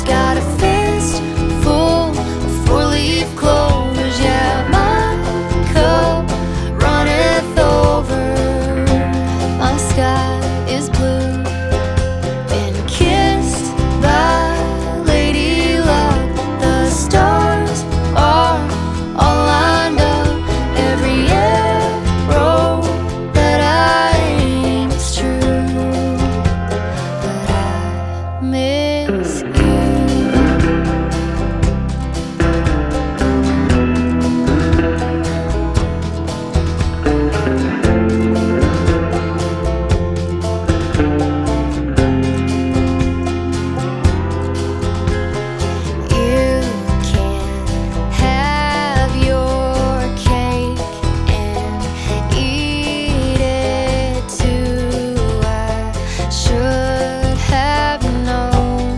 shoulders, got a fist full of four-leaf clovers. Yeah, my cup runneth over. My sky is blue, been kissed by lady luck. The stars are all lined up. Every arrow that I aim is true, but I miss you. You can have your cake and eat it too. I should have known,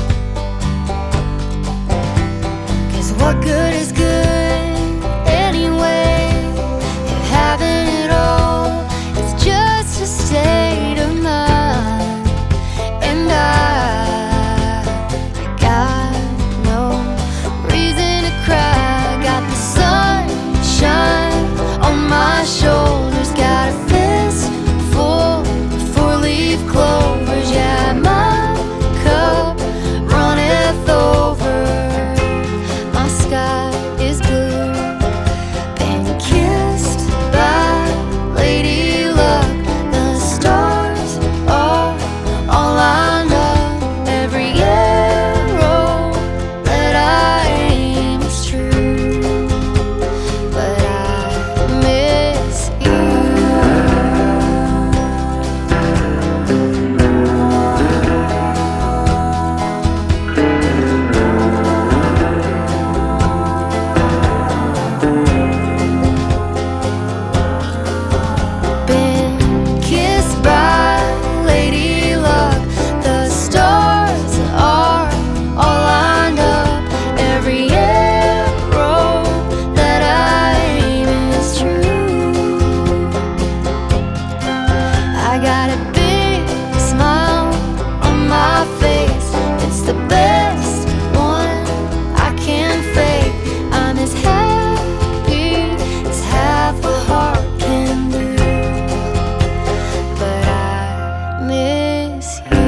'cause what good is good anyway if having it all is just a state of mind? And I got no reason to cry. Got the sunshine on my shoulders, got a fist full of four-leaf clovers. Yeah, my cup runneth over. My sky is blue, been kissed by lady luck. The stars are all lined up. Every arrow that I aim is true, but I miss you. Been kissed by lady luck. The stars are all lined up. Every arrow that I aim is true. I got a big smile on my face. It's the best one I can fake. I'm as happy as half a heart can do, but I miss you.